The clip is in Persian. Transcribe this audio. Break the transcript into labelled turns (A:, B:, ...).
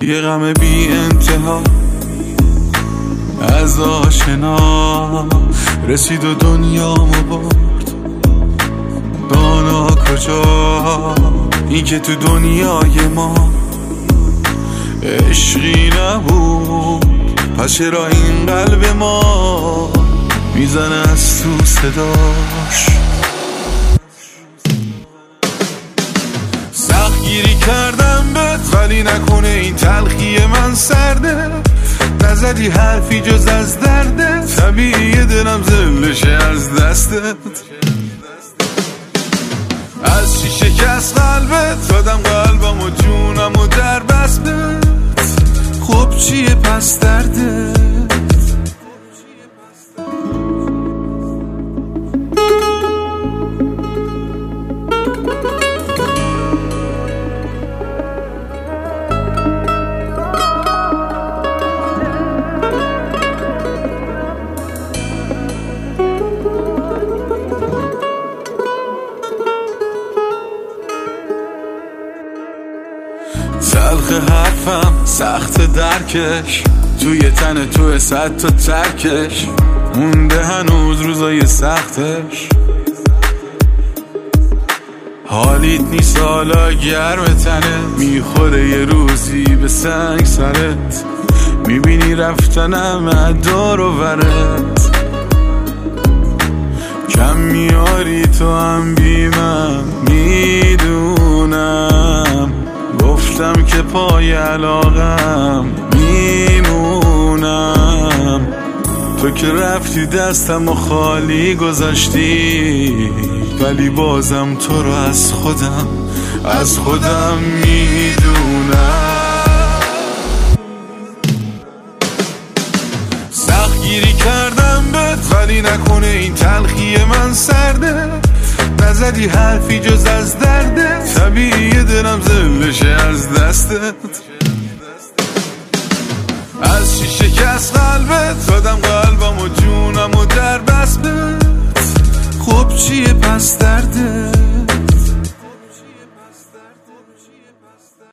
A: یه غم بی انتها از آشنا رسید و دنیامو برد. دانا کجا این که تو دنیای ما عشقی نبود؟ پس چرا این قلب ما میزنه از تو صداش؟ سخت گیری کردم بهت ولی نکنه این تلخی من سرده. نزدی حرفی جز از درده، طبیعیه دلم زلشه از دستت. از چی شکست قلبت دادم قلبم و جونم و در بستت. خب چیه پس دردت؟ تلخ حرفم سخت درکش، توی تن توی صد تا ترکش مونده هنوز روزای سختش. حالیت نیست حالا گرم تنه، میخوره یه روزی به سنگ سرت. میبینی رفتنم دور و برت، کم میاری تو هم بی من میدونم. گفتم که پای علاقم میمونم، تو که رفتی دستم و خالی گذاشتی. ولی بازم تو رو از خودم میدونم. سخت گیری کردم بهت ولی نکنه این تلخی من سرده. نزدی حرفی جز از درده، طبیعیه دلم زلشه از دستت. از چی شکست قلبت دادم قلبم و جونم و در بستت. خب چیه پس دردت؟